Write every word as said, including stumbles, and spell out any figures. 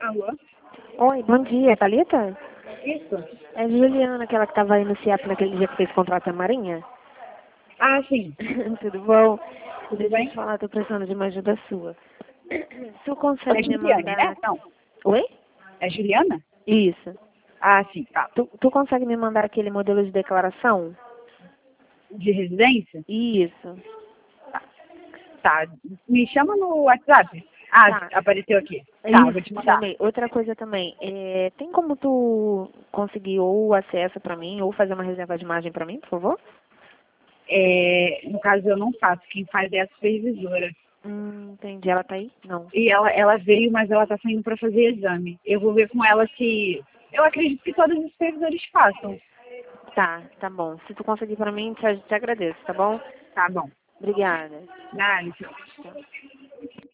Alô? Oi, bom dia, Thalita? Isso? É Juliana, aquela que estava aí no C I A P naquele dia que fez contrato da Marinha? Ah, sim. Tudo bom? Tudo Deixa eu bem? te falar, tô precisando de uma ajuda sua. Tu consegue É me Juliane, mandar... né? Não. Oi? É Juliana? Isso. Ah, sim, tá. Tu, tu consegue me mandar aquele modelo de declaração? De residência? Isso. Tá. Me chama no WhatsApp. Ah, Tá. apareceu aqui. Tá, eu vou te Isso, te mandar. chamei. Outra coisa também, é, tem como tu conseguir ou acesso pra mim, ou fazer uma reserva de imagem pra mim, por favor? É, no caso, eu não faço. Quem faz é a supervisora. Hum, entendi. Ela tá aí? Não. E ela, ela veio, mas ela tá saindo para fazer exame. Eu vou ver com ela se... Eu acredito que todos os supervisores façam. Tá, tá bom. Se tu conseguir pra mim, te, te agradeço, tá bom? Tá bom. Obrigada. Dá, licença. Tchau.